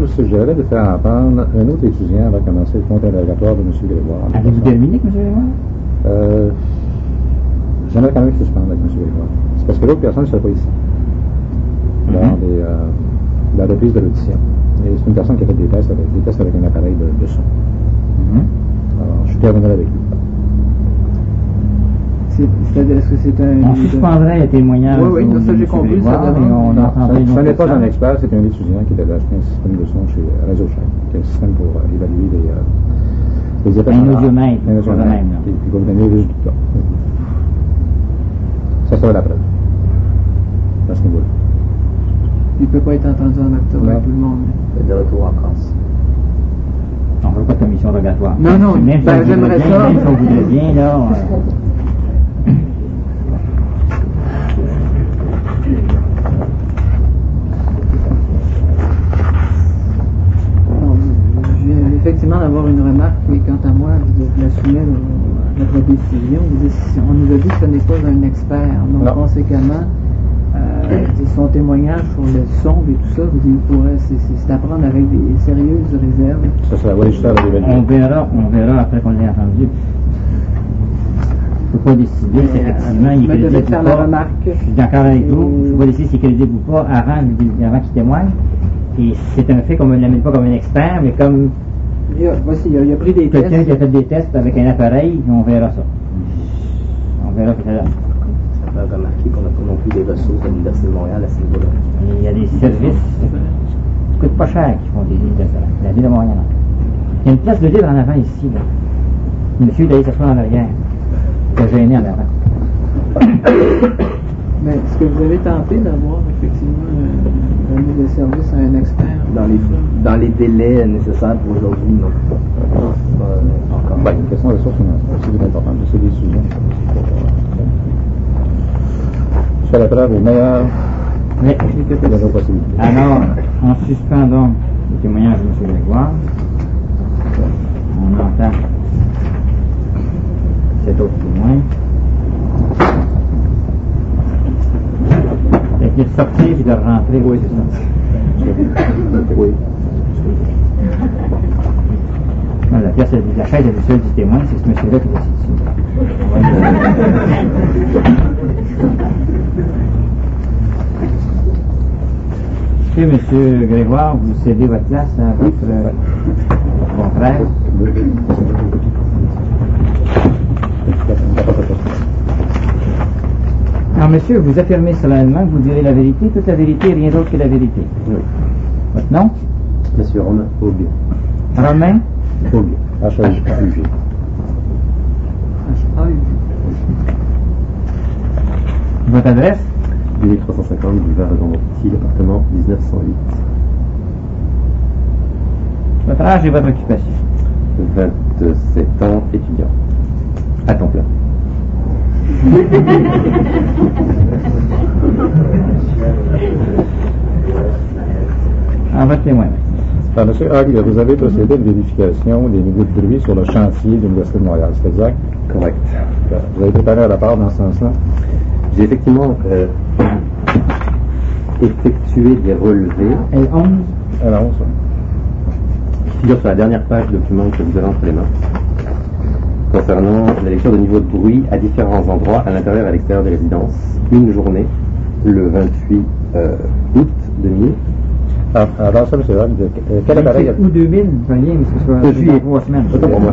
vous suggérerais de faire entendre un autre étudiant avant de commencer le compte interrogatoire de M. Grégoire. Avez-vous terminé avec M. Grégoire? J'aimerais quand même suspendre avec M. Grégoire. C'est parce que l'autre personne ne serait pas ici. Lors de la reprise de l'audition. Et c'est une personne qui a fait des tests avec un appareil de son. Alors, je terminerai avec lui. C'est-à-dire, est-ce que c'est un... On suspendrait le témoignage. Oui, ça j'ai compris. Ce n'est pas un expert, c'est un étudiant qui avait acheté un système de son chez Radio Chaîne, qui est un système pour évaluer les effets. Un audiomètre. Un audiomètre. Et puis, il va vous donner les résultats. Ça sera la preuve. À ce niveau-là. Il ne peut pas être entendu en octobre avec tout le monde. De retour en France. On ne veut pas de commission rogatoire. Non, même j'aimerais ça. Même si on voudrait bien, là. Je viens effectivement d'avoir une remarque, et quant à moi, je la soumets à notre décision. On nous a dit que ce n'est pas un expert, donc conséquemment, son témoignage sur le son et tout ça, c'est à prendre avec des sérieuses réserves. Ça sera on verra après qu'on l'ait entendu. Il ne faut pas décider si effectivement il est crédible ou pas. Je suis d'accord avec vous, il ne faut pas décider s'il est crédible ou pas avant qu'il témoigne. Et c'est un fait qu'on ne l'amène pas comme un expert, mais comme il a pris des quelqu'un qui a fait des tests avec un appareil, on verra ça. On verra que ça donne. Remarqué qu'on n'a pas non plus des ressources à l'Université de Montréal à ce niveau-là. Il y a des services qui coûtent pas cher qui font des livres de ça. La ville de Montréal. Il y a une place de livre en avant ici. Là. Monsieur d'aller s'asseoir en arrière. Il est gêné en avant. Mais est-ce que vous avez tenté d'avoir effectivement donné des services à un expert dans les délais nécessaires pour aujourd'hui, non. Encore. Une question de ressources financières, c'est important. C'est des sujets. Sur la preuve au meilleur de nos possibilités. Alors, on suspend donc le témoignage de M. Grégoire. On entend cet autre témoin. Il est de sortir et de rentrer. Oui, c'est ça. Oui. Non, la chaise habituelle du témoin, c'est ce monsieur-là qui est ici. Monsieur Grégoire, vous cédez votre place à votre confrère. Alors, monsieur, vous affirmez solennellement que vous direz la vérité, toute la vérité et rien d'autre que la vérité. Oui. Votre nom? Monsieur Romain Augué. Romain? Augué. H-A-U-G. Votre adresse? 2350 boulevard Grand-Petit, appartement 1908. Votre âge et votre occupation? 27 ans, étudiant. À temps plein. Votre témoin. Monsieur Hague, vous avez procédé à une vérification des niveaux de bruit sur le chantier de l'Université de Montréal, c'est exact? Correct. Vous avez préparé un rapport dans ce sens-là? J'ai effectivement effectué des relevés. L11? Alors, Qui figure sur la dernière page du document que vous avez entre les mains, concernant la lecture de niveau de bruit à différents endroits, à l'intérieur et à l'extérieur des résidences, une journée, le 28 août 2000. Alors ça, M. Hague, quel appareil... Ou 2000, vous voyez, mais ce soit juillet. 3 semaines. Autant pour moi.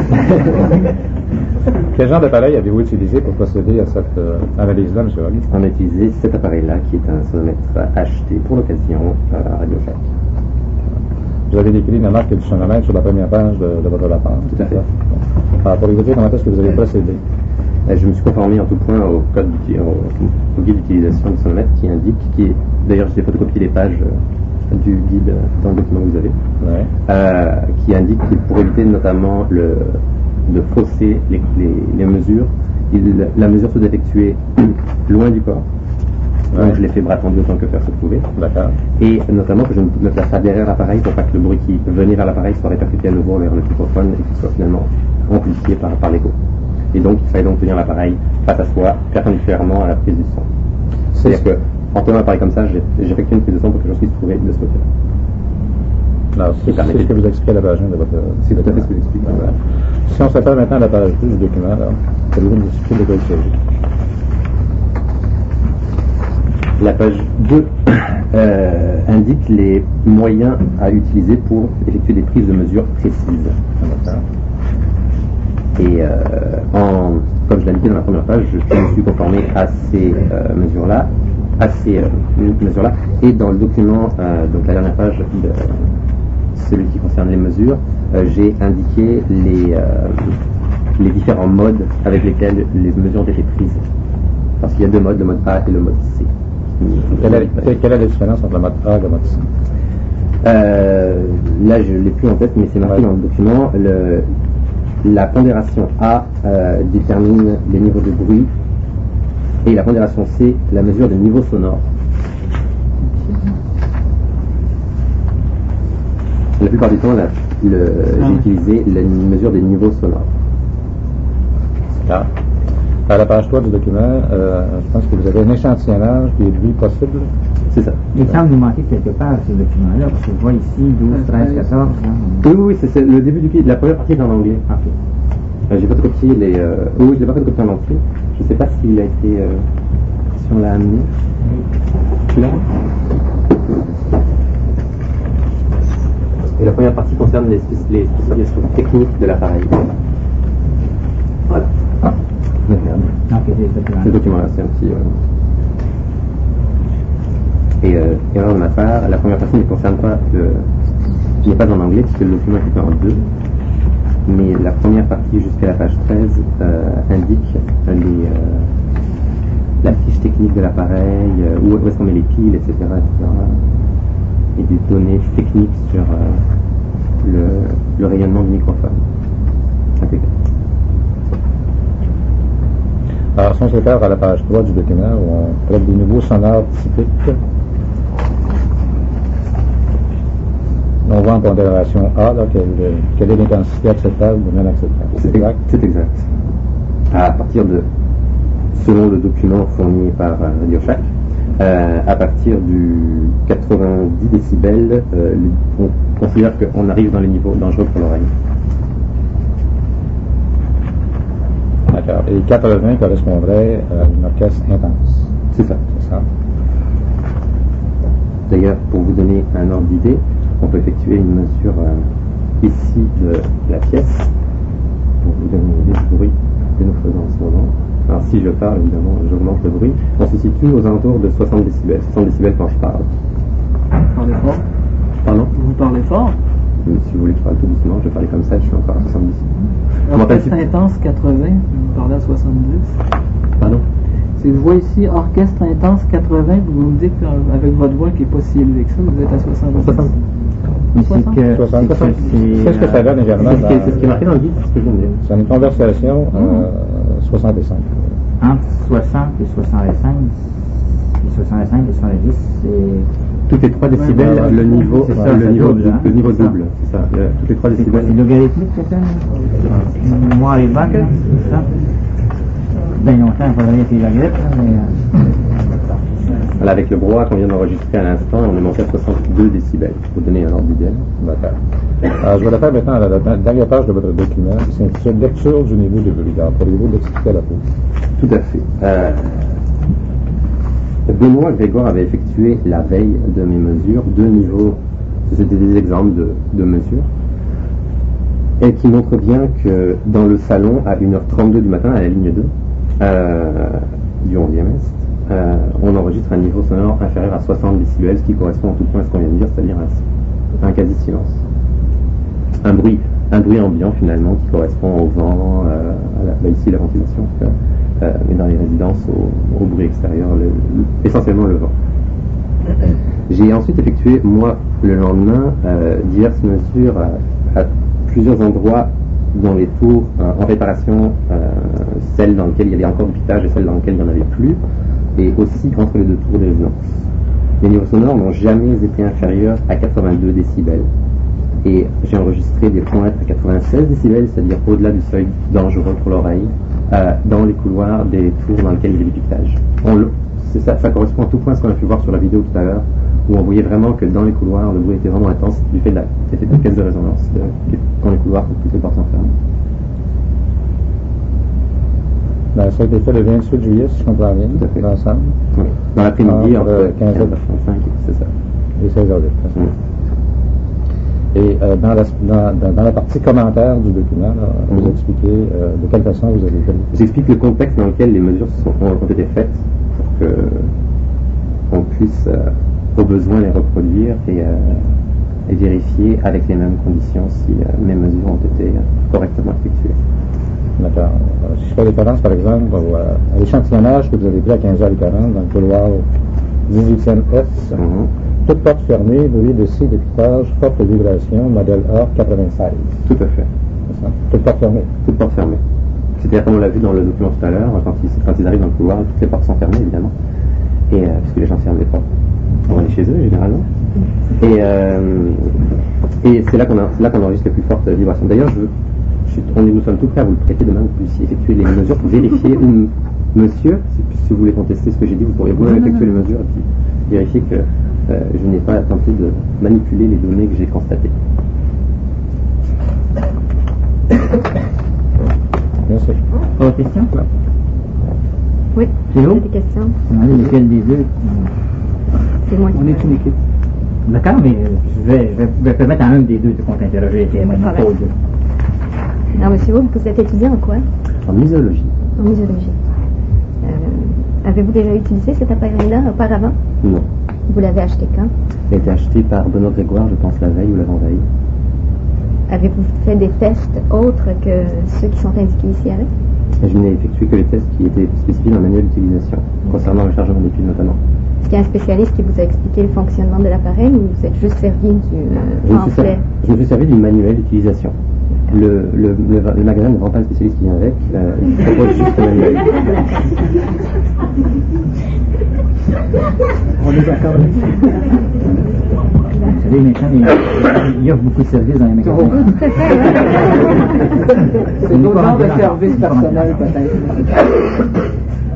Quel genre d'appareil avez-vous utilisé pour procéder à cette analyse-là, M. Hague? On a utilisé cet appareil-là, qui est un sonomètre acheté pour l'occasion à Radio Shack. Vous avez décrit la marque du sonomètre sur la première page de votre rapport. Tout à fait. Alors, pourriez-vous dire comment est-ce que vous avez procédé? Je me suis conformé en tout point au guide d'utilisation du sonomètre qui indique, d'ailleurs j'ai photocopié les pages du guide dans le document que vous avez, qui indique que pour éviter notamment de fausser les mesures, la mesure se doit effectuer loin du corps. Donc je l'ai fait bras tendu autant que faire se pouvait. D'accord. Et notamment que je ne me place pas derrière l'appareil pour pas que le bruit qui venait vers l'appareil soit répercuté à nouveau vers le microphone et qu'il soit finalement amplifié par l'écho. Et donc il fallait donc tenir l'appareil face à soi, perpendiculairement à la prise du son. C'est-à-dire qu'en tenant l'appareil comme ça, j'effectue une prise de son pour que je puisse trouver de ce côté-là. C'est ce que vous expliquez à la page 1 de votre... C'est tout à fait ce que j'explique. Voilà. Si on s'appelle maintenant à la page 2 du document, allez-vous nous expliquer de quoi il s'agit? La page 2 indique les moyens à utiliser pour effectuer des prises de mesure précises. Et comme je l'ai indiqué dans la première page, je me suis conformé à ces mesures-là, et dans le document, donc la dernière page, celui qui concerne les mesures, j'ai indiqué les différents modes avec lesquels les mesures ont été prises. Parce qu'il y a deux modes, le mode A et le mode C. Quelle est la différence entre le mode A et le mode C? Là, je ne l'ai plus en tête, mais c'est marqué dans le document. La pondération A détermine les niveaux de bruit, et la pondération C, la mesure des niveaux sonores. La plupart du temps, j'ai utilisé la mesure des niveaux sonores. À la page 3 du document, je pense que vous avez un échantillonnage des bruits possibles. C'est ça. Il semble nous manquer quelque part ce document-là, parce que je vois ici 12, 13, 14. Oui, c'est le début du guide. La première partie est en anglais. Okay. J'ai photocopié les. Oui, je l'ai pas photocopié en entier. Je ne sais pas s'il a été. Si on l'a amené. Tu l'as? Et la première partie concerne les spécifications techniques de l'appareil. Voilà. Ce document-là, c'est un petit. Et erreur de ma part, la première partie ne concerne pas je n'ai pas en anglais puisque le document est en deux, mais la première partie jusqu'à la page 13 indique la fiche technique de l'appareil, où est-ce qu'on met les piles, etc., et des données techniques sur le rayonnement du microphone. Impeccable. Alors, si on se réfère à la page 3 du document, où on traite des niveaux sonores typiques, on voit en pondération A quelle est l'intensité acceptable ou non acceptable. C'est exact. C'est exact. À partir de, selon le document fourni par Radio Shack, à partir du 90 décibels, on considère qu'on arrive dans les niveaux dangereux pour l'oreille. D'accord. Et 80 correspondrait à une orchestre intense. C'est ça. D'ailleurs, pour vous donner un ordre d'idée, on peut effectuer une mesure ici de la pièce, pour vous donner une idée du bruit que nous faisons en ce moment. Alors si je parle, évidemment, j'augmente le bruit. On se situe aux alentours de 60 décibels. 60 décibels quand je parle. Vous parlez fort? Pardon? Vous parlez fort? Si vous voulez que je parle tout doucement, je vais parler comme ça, je suis encore à 70. Orchestre intense 80, vous parlez à 70. Pardon? Je vois ici orchestre intense 80, vous me dites avec votre voix qui n'est pas si élevée que ça, vous êtes à 70. 60. C'est ce que ça donne également. C'est ce qui est marqué dans le guide, c'est ce que je viens de dire. C'est une conversation 65. Entre 60 et 65, et 65 et 70, c'est... Toutes les 3 décibels, le niveau double, c'est ça. Toutes les 3 décibels. C'est logarithmique, c'est ça? Moi, les bacs, c'est ça? Ben longtemps, il faudrait être logarithme, mais... Voilà, avec le brouhaha qu'on vient d'enregistrer à l'instant, on est monté à 62 décibels, pour donner un ordre d'idée. D'accord. Je vais la faire maintenant à la dernière page de votre document, qui s'intitule Lecture du niveau de bruit. Alors, pourriez-vous l'expliquer à la pause? Tout à fait. Benoît Grégoire avait effectué la veille de mes mesures 2 niveaux, c'était des exemples de mesures, et qui montrent bien que dans le salon, à 1h32 du matin, à la ligne 2 du 11e Est, on enregistre un niveau sonore inférieur à 60 décibels, ce qui correspond en tout point à ce qu'on vient de dire, c'est-à-dire un quasi-silence. Un bruit ambiant finalement qui correspond au vent, ici la ventilation, mais dans les résidences au bruit extérieur, essentiellement le vent. J'ai ensuite effectué, moi, le lendemain, diverses mesures à plusieurs endroits dans les tours en réparation, celles dans lesquelles il y avait encore du pitage et celles dans lesquelles il n'y en avait plus, et aussi entre les deux tours de résidence. Les niveaux sonores n'ont jamais été inférieurs à 82 décibels. Et j'ai enregistré des pointes à 96 décibels, c'est-à-dire au-delà du seuil dangereux pour l'oreille, dans les couloirs des tours dans lesquels il y a du piquetage. Ça correspond à tout point à ce qu'on a pu voir sur la vidéo tout à l'heure. où on voyait vraiment que dans les couloirs, le bruit était vraiment intense du fait de la caisse de résonance, quand les couloirs, toutes les portes s'enferment. Ben, ça a été fait le 28 juillet, si je comprends bien, tout à fait. L'ensemble. Oui. Dans l'après-midi, entre 15h35, c'est ça. Et 16h08. Et dans la partie commentaire du document, là, vous expliquez de quelle façon vous avez fait. J'explique le contexte dans lequel les mesures ont été faites pour qu'on puisse au besoin les reproduire et vérifier avec les mêmes conditions si mes mesures ont été correctement effectuées. D'accord. Si je fais référence, par exemple, à l'échantillonnage que vous avez pris à 15h40 dans le couloir 18e S, toute porte fermée, bruit de scie d'épitage, forte vibration, modèle A 96. Tout à fait. C'est ça. Toute porte fermée. Toute porte fermée. C'est-à-dire, comme on l'a vu dans le document tout à l'heure, quand ils arrivent dans le couloir, toutes les portes sont fermées, évidemment. Et puisque les gens ferment les portes pour aller chez eux, généralement. Et c'est là qu'on enregistre les plus fortes vibrations. D'ailleurs, nous sommes tout prêts à vous le prêter demain, que vous puissiez effectuer les mesures pour vérifier où monsieur, si vous voulez contester ce que j'ai dit, vous pourriez vous-même effectuer les mesures et puis vérifier que je n'ai pas tenté de manipuler les données que j'ai constatées. Merci. Autre question? Oui, C'est j'ai où? des questions. Demandez lequel des deux. C'est moi qui On est une équipe. D'accord, mais je vais permettre à un des deux de qu'on t'interroger et maintenant pas aux deux. Alors, monsieur Wood, vous êtes étudiant en quoi? En muséologie. En muséologie. Avez-vous déjà utilisé cet appareil-là auparavant? Non. Vous l'avez acheté quand? Il a été acheté par Benoît Grégoire, je pense, la veille ou l'avant-veille. Avez-vous fait des tests autres que ceux qui sont indiqués ici avec? Je n'ai effectué que les tests qui étaient spécifiés dans le manuel d'utilisation, concernant le chargement des piles notamment. Est-ce qu'il y a un spécialiste qui vous a expliqué le fonctionnement de l'appareil ou vous êtes juste servi du pamphlet? Je me suis servi du manuel d'utilisation. Le magasin ne vend pas le spécialiste qui vient avec, il propose juste le manuel. On est d'accord. Vous savez, maintenant, il y a beaucoup de services dans les magasins. C'est d'autres genres de services personnels, peut-être.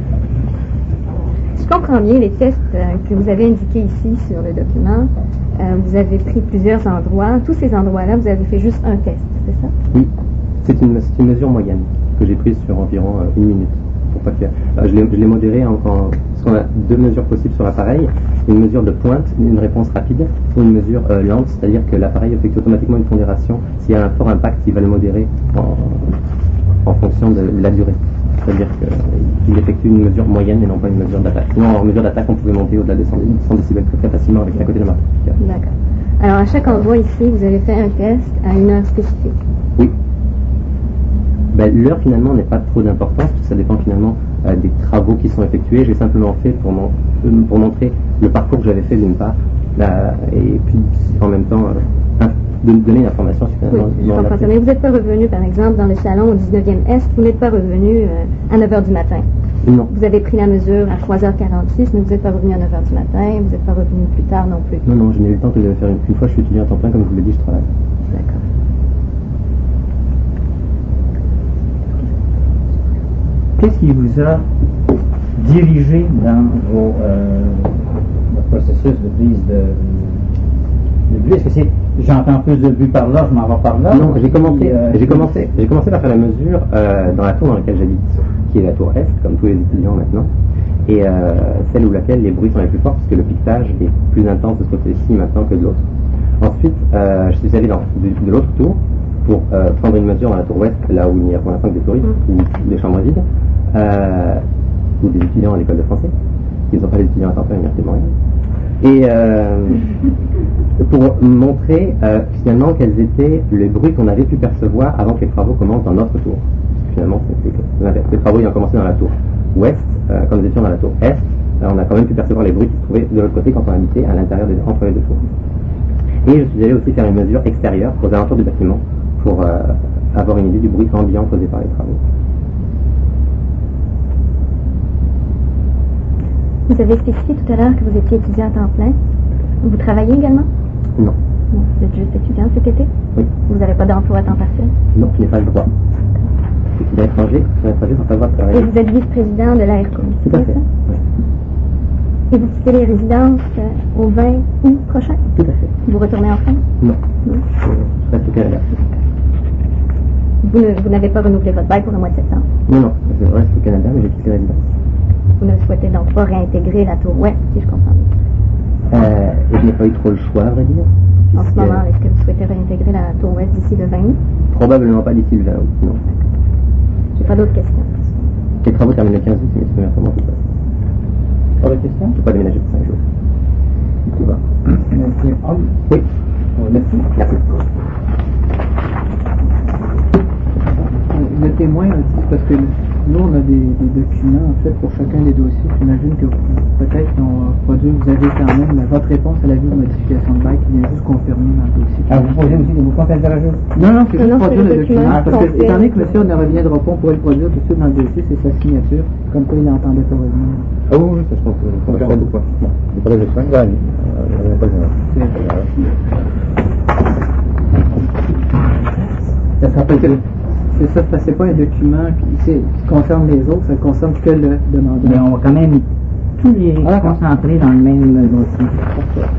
Je comprends bien les tests que vous avez indiqués ici sur le document. Vous avez pris plusieurs endroits. Tous ces endroits-là, vous avez fait juste un test, c'est ça? Oui, c'est une mesure moyenne que j'ai prise sur environ 1 minute. Pour pas faire. Je l'ai modéré parce qu'on a deux mesures possibles sur l'appareil. Une mesure de pointe, une réponse rapide, ou une mesure lente, c'est-à-dire que l'appareil effectue automatiquement une pondération. S'il y a un fort impact, il va le modérer en fonction de la durée. C'est-à-dire qu'il effectue une mesure moyenne et non pas une mesure d'attaque. Sinon, en mesure d'attaque, on pouvait monter au-delà des 100 décibels très facilement avec à côté de la marque. D'accord. Alors, à chaque endroit ici, vous avez fait un test à une heure spécifique. Oui. L'heure, finalement, n'est pas trop d'importance, parce que ça dépend finalement des travaux qui sont effectués. J'ai simplement fait pour montrer le parcours que j'avais fait d'une part, et puis en même temps de donner l'information suffisamment. Oui, je comprends ça. Mais vous n'êtes pas revenu, par exemple, dans le salon au 19e Est, vous n'êtes pas revenu à 9h du matin. Non. Vous avez pris la mesure à 3h46, mais vous n'êtes pas revenu à 9h du matin, vous n'êtes pas revenu plus tard non plus. Non, je n'ai eu le temps que je devais faire une fois, je suis étudiant à temps plein, comme je vous l'ai dit, je travaille. D'accord. Qu'est-ce qui vous a dirigé dans votre processus de prise de but? Est-ce que c'est j'entends plus de but par là, je m'en vais par là? Non, j'ai commencé par faire la mesure dans la tour dans laquelle j'habite, qui est la tour Est, comme tous les étudiants maintenant, et celle où laquelle les bruits sont les plus forts, parce que le piquetage est plus intense de ce côté-ci maintenant que de l'autre. Ensuite, je suis allé de l'autre tour pour prendre une mesure dans la tour Ouest, là où il n'y a pour l'instant que des touristes ou des chambres vides, ou des étudiants à l'école de français, qui ne sont pas des étudiants à temps plein à l'Université de Montréal. Et pour montrer finalement quels étaient les bruits qu'on avait pu percevoir avant que les travaux commencent dans notre tour. Finalement, les travaux ayant commencé dans la tour Ouest, quand nous étions dans la tour Est, on a quand même pu percevoir les bruits qui se trouvaient de l'autre côté quand on habitait à l'intérieur entre les deux tours. Et je suis allé aussi faire une mesure extérieure aux alentours du bâtiment pour avoir une idée du bruit ambiant causé par les travaux. Vous avez spécifié tout à l'heure que vous étiez étudiant à temps plein. Vous travaillez également? Non. Vous êtes juste étudiant cet été? Oui. Vous n'avez pas d'emploi à temps partiel? Non, je n'ai pas le droit. Je suis étranger sans pas le droit de travailler. Et vous êtes vice-président de l'ARCOM, Tout à fait. ça? Oui. Et vous quittez les résidences au 20 août prochain? Tout à fait. Vous retournez en France? Non. Je reste au Canada. Vous n'avez pas renouvelé votre bail pour le mois de septembre? Non, je reste au Canada, mais j'ai quitté les résidences. Vous ne souhaitez donc pas réintégrer la tour ouest, si je comprends bien? Et je n'ai pas eu trop le choix, à vrai dire. En ce moment, est-ce que vous souhaitez réintégrer la tour ouest d'ici le 20 août? Probablement pas d'ici le 20 août, non. J'ai pas d'autres questions. Les travaux terminent le 15 août, c'est mes premières fois, tout passe. Pas de questions? Je ne peux pas déménager pour 5 jours. Tout va. Merci. Oui. Merci. Merci. Le témoin a dit, parce que nous, on a des documents, en fait, pour chacun des dossiers. J'imagine que peut-être qu'on produit, vous avez quand même votre réponse à la vie de modification de bail qui vient juste confirmer dans le dossier. Ah, vous posez aussi des mouvements interrogés? Non, c'est juste produire le document. Parce que, confirme. étant donné que monsieur ne reviendra pas, on pourrait le produire tout de suite dans le dossier, c'est sa signature, comme quoi il n'entendait pas revenir. Ah oui, ça se confirme beaucoup. Bon, il pas d'objection, il va Ça s'appelle c'est ça, parce que c'est pas un document qui concerne les autres, ça concerne que le demandeur. Mais on va quand même tous les concentrer dans le même dossier.